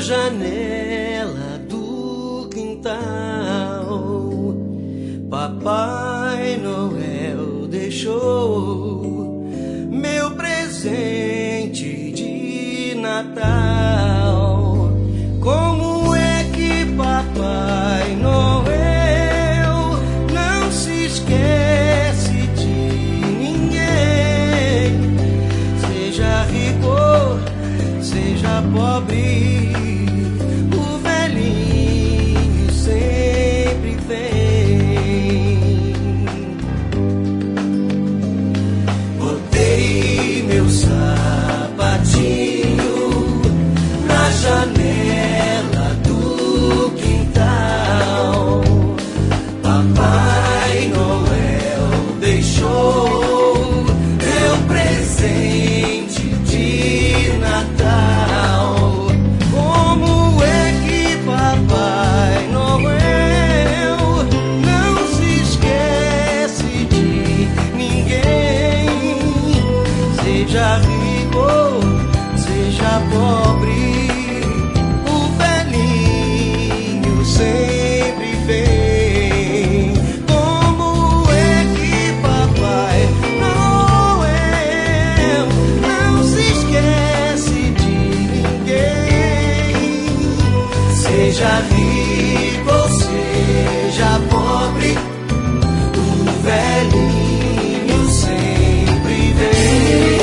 janela do quintal, Papai Noel deixou meu presente de Natal. Como é que Papai Noel não se esquece de ninguém? Seja rico, seja pobre, o velhinho sempre vem. Botei meu sapatinho na janela do quintal, Papai Noel deixou meu presente de Natal. Como é que Papai Noel não se esquece de ninguém? Seja rico, seja pobre, o velhinho sempre vem. Como é que Papai Noel não se esquece de ninguém? Seja rico, seja pobre, o velhinho sempre vem.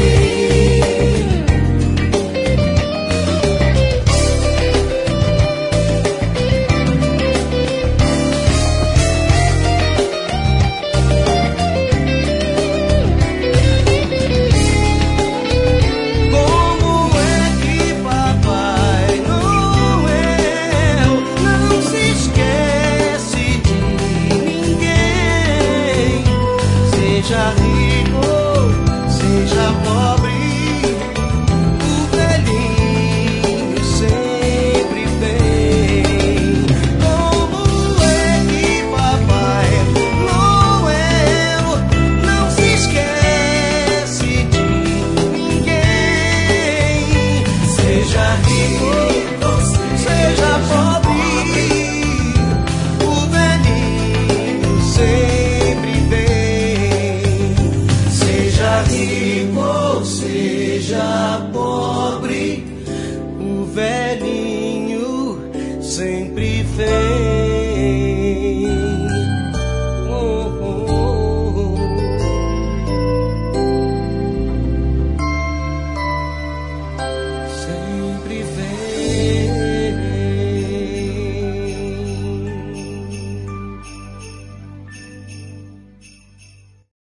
Como é que Papai Noel não se esquece de ninguém? Seja rico, seja pobre, o velhinho sempre vem. Como é que Papai Noel não se esquece de ninguém? Seja rico, seja pobre, o velhinho sempre vem. Seja rico, seja pobre, o velhinho sempre vem.